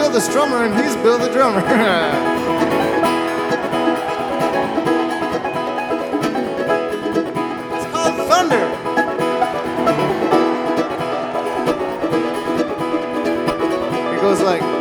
Bill the Strummer, and he's Bill the Drummer. It's called Thunder. It goes like...